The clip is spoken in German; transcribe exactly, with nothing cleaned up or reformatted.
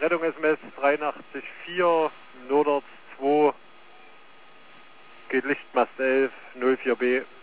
Rettung S M S dreiundachtzig vier, Nordorts zwei, geht Lichtmast elf, null vier B.